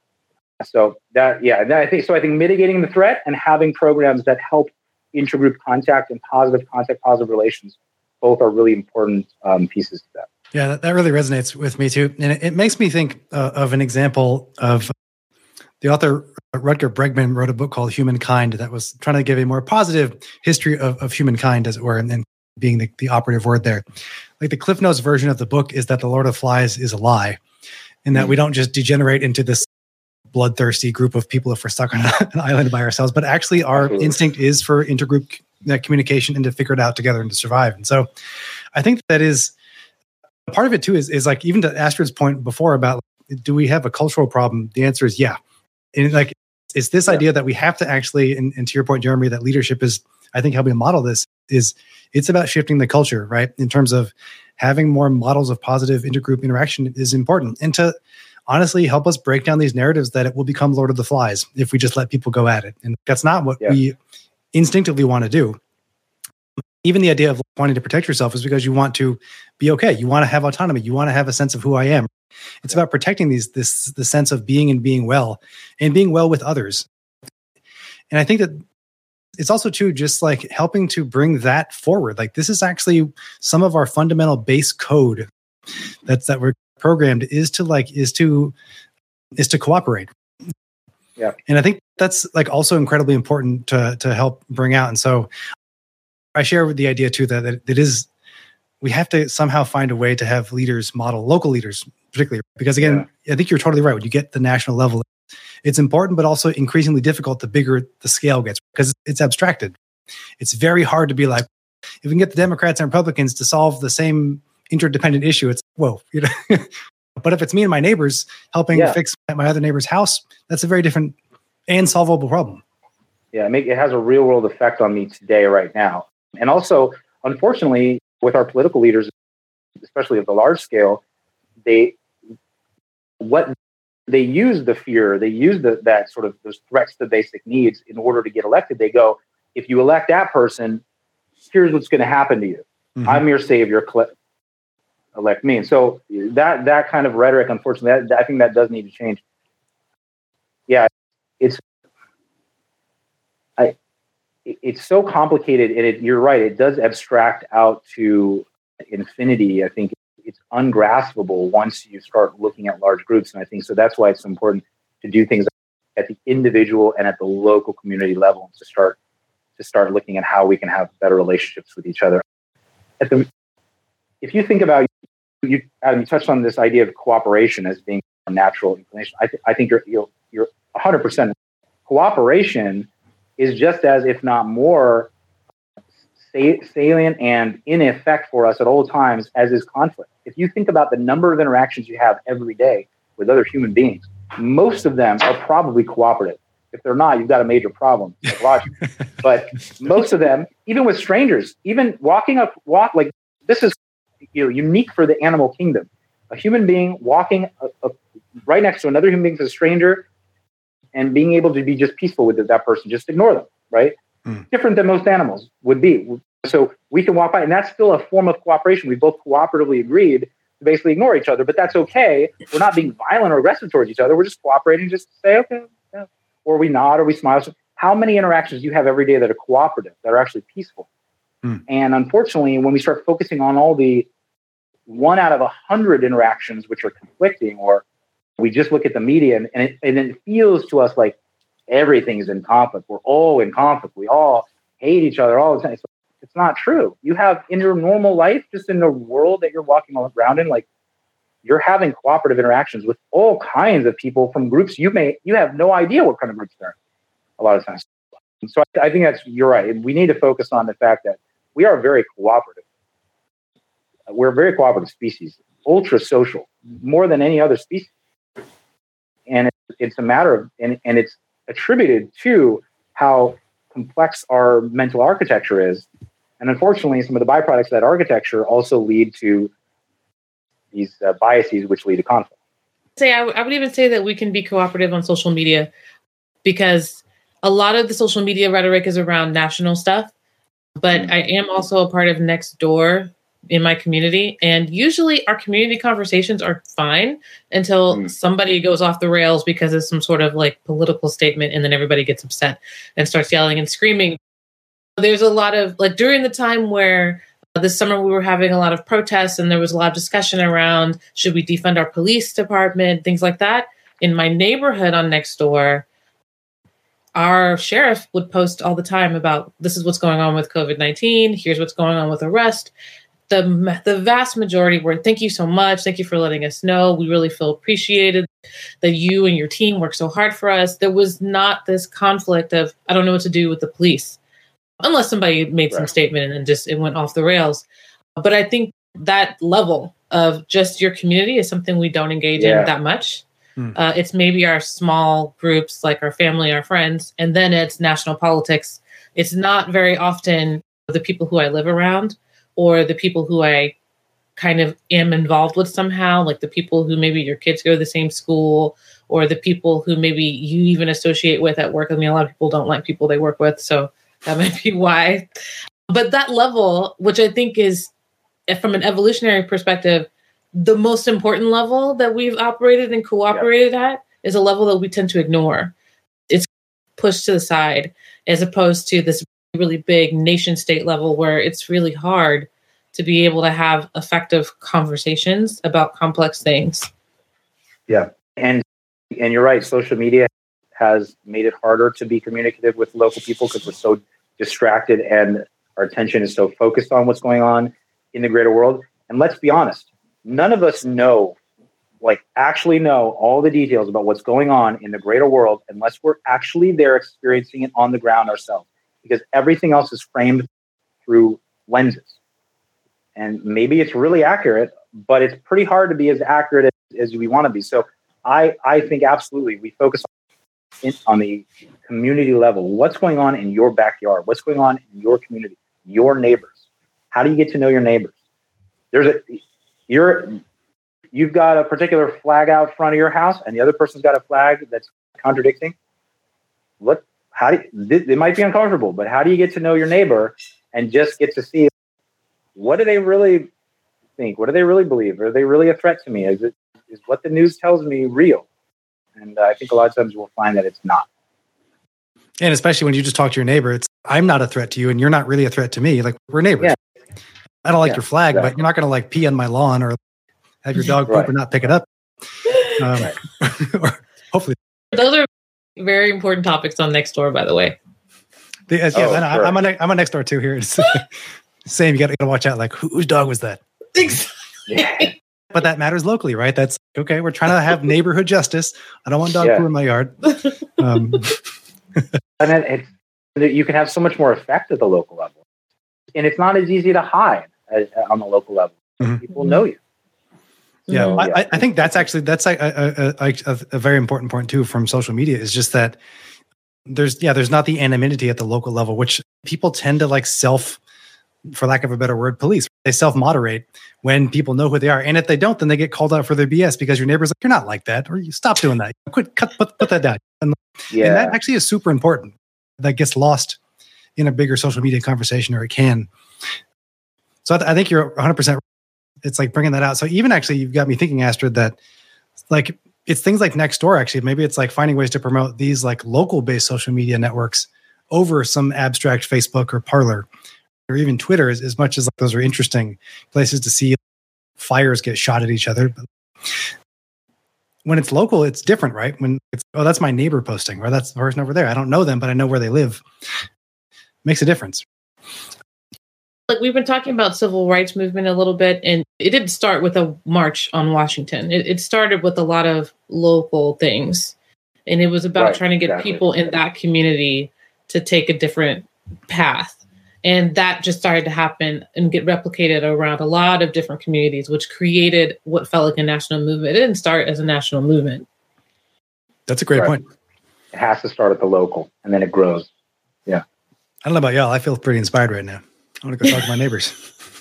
So I think mitigating the threat and having programs that help intergroup contact and positive contact, positive relations, both are really important pieces to that. Yeah, that really resonates with me too. And it makes me think of an example of the author Rutger Bregman wrote a book called Humankind that was trying to give a more positive history of humankind, as it were, and being the operative word there. Like the Cliff Notes version of the book is that the Lord of Flies is a lie, and that we don't just degenerate into this bloodthirsty group of people if we're stuck on an island by ourselves, but actually our instinct is for intergroup communication and to figure it out together and to survive. And so I think that is part of it too, is like, even to Astrid's point before about, do we have a cultural problem? The answer is yeah. And like, it's this idea that we have to actually, and to your point, Jeremy, that leadership is, I think, helping model this is it's about shifting the culture, right? In terms of having more models of positive intergroup interaction is important. And to honestly help us break down these narratives that it will become Lord of the Flies if we just let people go at it. And that's not what we instinctively want to do. even the idea of wanting to protect yourself is because you want to be okay. You want to have autonomy. You want to have a sense of who I am. It's about protecting the sense of being and being well with others. And I think that it's also too, just like helping to bring that forward. Like, this is actually some of our fundamental base code that we're programmed is to cooperate. Yeah. And I think that's like also incredibly important to help bring out. And so I share the idea too that it is, we have to somehow find a way to have leaders model, local leaders particularly, because again, I think you're totally right. When you get the national level, it's important, but also increasingly difficult the bigger the scale gets because it's abstracted. It's very hard to be like, if we can get the Democrats and Republicans to solve the same interdependent issue, it's whoa, you know. But if it's me and my neighbors helping fix my other neighbor's house, that's a very different and solvable problem. Yeah, it has a real world effect on me today, right now. And also, unfortunately, with our political leaders, especially at the large scale, they use the fear, they use that sort of those threats to basic needs in order to get elected. They go, if you elect that person, here's what's going to happen to you. Mm-hmm. I'm your savior. Elect me. And so that kind of rhetoric, unfortunately, I think that does need to change. Yeah, it's so complicated, and you're right. It does abstract out to infinity. I think it's ungraspable once you start looking at large groups, and I think so. That's why it's important to do things at the individual and at the local community level to start looking at how we can have better relationships with each other. If you think about Adam, you touched on this idea of cooperation as being a natural inclination. I think you're 100%. Cooperation is just as, if not more, salient and in effect for us at all times as is conflict. If you think about the number of interactions you have every day with other human beings, most of them are probably cooperative. If they're not, you've got a major problem. But most of them, even with strangers, even walk like this is unique for the animal kingdom. A human being walking right next to another human being, to a stranger, and being able to be just peaceful with that person, just ignore them, right? Different than most animals would be. So we can walk by, and that's still a form of cooperation. We both cooperatively agreed to basically ignore each other, but that's okay. We're not being violent or aggressive towards each other. We're just cooperating, just to say, okay, yeah. Or we nod or we smile. So how many interactions do you have every day that are cooperative, that are actually peaceful? And unfortunately, when we start focusing on all the 1 out of 100 interactions which are conflicting, or we just look at the media and it feels to us like everything's in conflict. We're all in conflict. We all hate each other all the time. It's not true. You have in your normal life, just in the world that you're walking around in, like you're having cooperative interactions with all kinds of people from groups you have no idea what kind of groups they're in a lot of times. So I think you're right. We need to focus on the fact that we are very cooperative. We're a very cooperative species, ultra social, more than any other species. And it's a matter of, and it's attributed to how complex our mental architecture is. And unfortunately, some of the byproducts of that architecture also lead to these biases, which lead to conflict. I would even say that we can be cooperative on social media, because a lot of the social media rhetoric is around national stuff. But I am also a part of Nextdoor in my community. And usually our community conversations are fine until somebody goes off the rails because of some sort of like political statement. And then everybody gets upset and starts yelling and screaming. There's a lot of, like, during the time where this summer we were having a lot of protests and there was a lot of discussion around, should we defund our police department, things like that. In my neighborhood on Nextdoor, our sheriff would post all the time about, this is what's going on with COVID-19. Here's what's going on with arrest. The vast majority were, thank you so much. Thank you for letting us know. We really feel appreciated that you and your team work so hard for us. There was not this conflict of, I don't know what to do with the police, unless somebody made some statement and then it went off the rails. But I think that level of just your community is something we don't engage in that much. It's maybe our small groups, like our family, our friends, and then it's national politics. It's not very often the people who I live around or the people who I kind of am involved with somehow, like the people who maybe your kids go to the same school, or the people who maybe you even associate with at work. I mean, a lot of people don't like people they work with, so that might be why. But that level, which I think is, from an evolutionary perspective, the most important level that we've operated and cooperated at is a level that we tend to ignore. It's pushed to the side as opposed to this really big nation state level where it's really hard to be able to have effective conversations about complex things. Yeah. And you're right. Social media has made it harder to be communicative with local people because we're so distracted and our attention is so focused on what's going on in the greater world. And let's be honest, none of us actually know all the details about what's going on in the greater world unless we're actually there experiencing it on the ground ourselves, because everything else is framed through lenses. And maybe it's really accurate, but it's pretty hard to be as accurate as we want to be. So I think absolutely we focus on the community level. What's going on in your backyard? What's going on in your community, your neighbors? How do you get to know your neighbors? You've got a particular flag out front of your house and the other person's got a flag that's contradicting. It might be uncomfortable, but how do you get to know your neighbor and just get to see what do they really think? What do they really believe? Are they really a threat to me? Is what the news tells me real? And I think a lot of times we'll find that it's not. And especially when you just talk to your neighbor, I'm not a threat to you and you're not really a threat to me. Like, we're neighbors. Yeah. I don't like your flag, exactly. But you're not going to pee on my lawn or have your dog poop or not pick it up. Or hopefully. Those are very important topics on Nextdoor, by the way. Sure. I'm on Nextdoor too here. It's same. You got to watch out. Like, whose dog was that? Exactly. But that matters locally, right? That's okay. We're trying to have neighborhood justice. I don't want dog poo in my yard. And then you can have so much more effect at the local level. And it's not as easy to hide on the local level. Mm-hmm. People know you. Yeah, so, I think that's a very important point too from social media, is just that there's not the anonymity at the local level, which people tend to for lack of a better word, police. They self-moderate when people know who they are. And if they don't, then they get called out for their BS because your neighbor's like, you're not like that, or you stop doing that. Put that down. And that actually is super important. That gets lost in a bigger social media conversation, or it can. So I think you're 100%. It's like bringing that out. So even actually, you've got me thinking, Astrid, that like it's things like Nextdoor. Actually, maybe it's like finding ways to promote these like local-based social media networks over some abstract Facebook or Parler or even Twitter. As much as those are interesting places to see fires get shot at each other. But when it's local, it's different, right? When it's, that's my neighbor posting, or that's the person over there. I don't know them, but I know where they live. Makes a difference. Like, we've been talking about civil rights movement a little bit, and it didn't start with a march on Washington. It started with a lot of local things, and it was about trying to get people in that community to take a different path. And that just started to happen and get replicated around a lot of different communities, which created what felt like a national movement. It didn't start as a national movement. That's a great point. It has to start at the local, and then it grows. Yeah. I don't know about y'all. I feel pretty inspired right now. I want to go talk to my neighbors.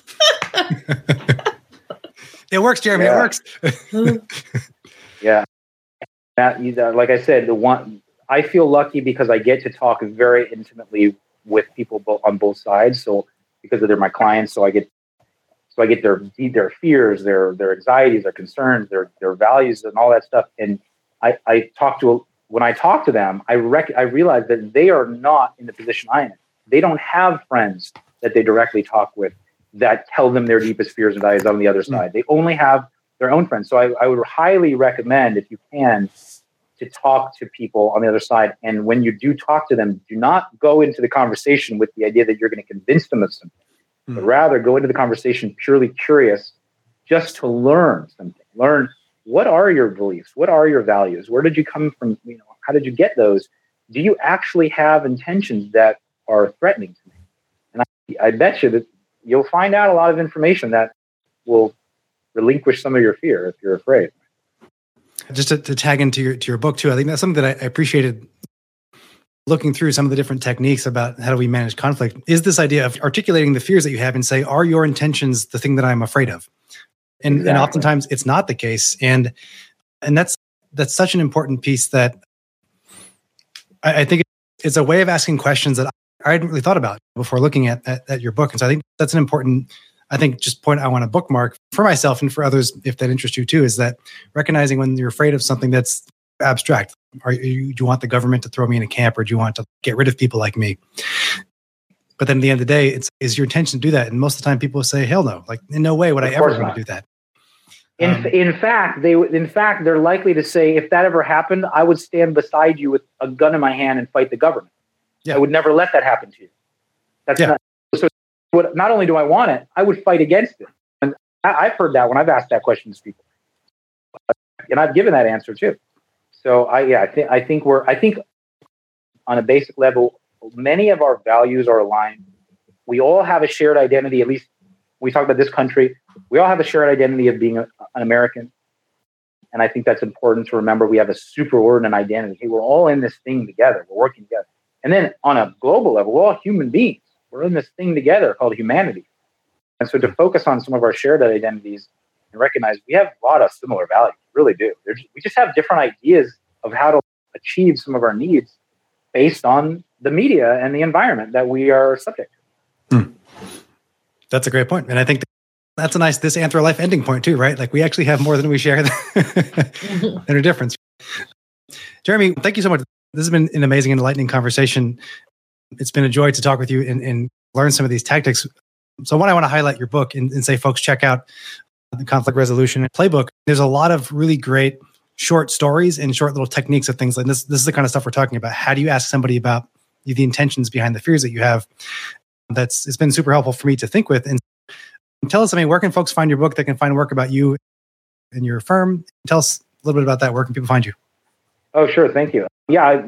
It works, Jeremy. Yeah. It works. Yeah. Like I said, I feel lucky because I get to talk very intimately with people on both sides. So because they're my clients, so I get their fears, their anxieties, their concerns, their values, and all that stuff. And when I talk to them, I realize that they are not in the position I am. They don't have friends that they directly talk with that tell them their deepest fears and values on the other side. They only have their own friends. So I would highly recommend, if you can, to talk to people on the other side. And when you do talk to them, do not go into the conversation with the idea that you're going to convince them of something, but rather go into the conversation purely curious, just to learn something. Learn, what are your beliefs? What are your values? Where did you come from? How did you get those? Do you actually have intentions that are threatening to me? And I bet you that you'll find out a lot of information that will relinquish some of your fear if you're afraid. Just to tag into your book too, I think that's something that I appreciated looking through some of the different techniques about how do we manage conflict, is this idea of articulating the fears that you have and say, are your intentions the thing that I'm afraid of? And oftentimes it's not the case. And that's such an important piece that I think it's a way of asking questions that I hadn't really thought about before looking at your book. And so I think that's an important, just point I want to bookmark for myself and for others, if that interests you too, is that recognizing when you're afraid of something that's abstract. Do you want the government to throw me in a camp, or do you want to get rid of people like me? But then at the end of the day, is your intention to do that? And most of the time people say, hell no, like in no way would I ever want to do that. In fact, they're likely to say, if that ever happened, I would stand beside you with a gun in my hand and fight the government. Yeah. I would never let that happen to you. That's not, so not only do I want it, I would fight against it. And I've heard that when I've asked that question to people, and I've given that answer too. So I think on a basic level, many of our values are aligned. We all have a shared identity. At least we talk about this country. We all have a shared identity of being an American. And I think that's important to remember. We have a superordinate identity. Hey, we're all in this thing together. We're working together. And then on a global level, we're all human beings. We're in this thing together called humanity. And so to focus on some of our shared identities and recognize we have a lot of similar values, really do. We just have different ideas of how to achieve some of our needs based on the media and the environment that we are subject to. That's a great point. And I think that's a nice, this Anthro Life ending point too, right? Like we actually have more than we share than a difference. Jeremy, thank you so much. This has been an amazing and enlightening conversation. It's been a joy to talk with you and learn some of these tactics. So I want to highlight your book and say, folks, check out the Conflict Resolution Playbook. There's a lot of really great short stories and short little techniques of things like this. This is the kind of stuff we're talking about. How do you ask somebody about the intentions behind the fears that you have? It's been super helpful for me to think with. And tell us, where can folks find your book? They can find work about you and your firm. Tell us a little bit about that. Where can people find you? Oh, sure. Thank you. Yeah,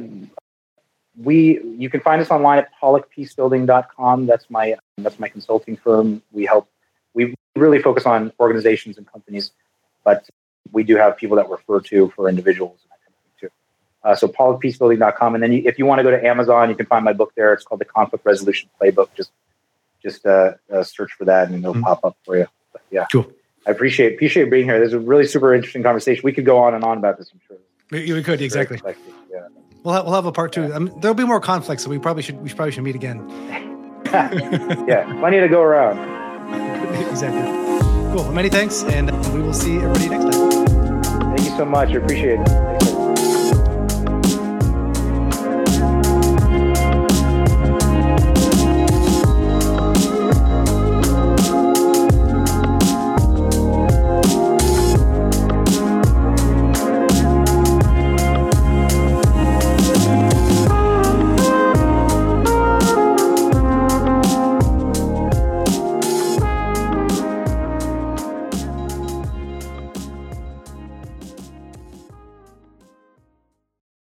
you can find us online at pollockpeacebuilding.com. That's my consulting firm. We really focus on organizations and companies, but we do have people that refer to for individuals and that kind of thing too. So pollockpeacebuilding.com. And then if you want to go to Amazon, you can find my book there. It's called The Conflict Resolution Playbook. Just search for that and it'll pop up for you. But yeah, cool. I appreciate being here. There's a really super interesting conversation. We could go on and on about this, I'm sure. We could, exactly. Yeah. We'll have a part two. There'll be more conflicts, so we probably should meet again. Yeah, plenty to go around. Exactly. Cool. Well, many thanks, and we will see everybody next time. Thank you so much. I appreciate it. Thanks.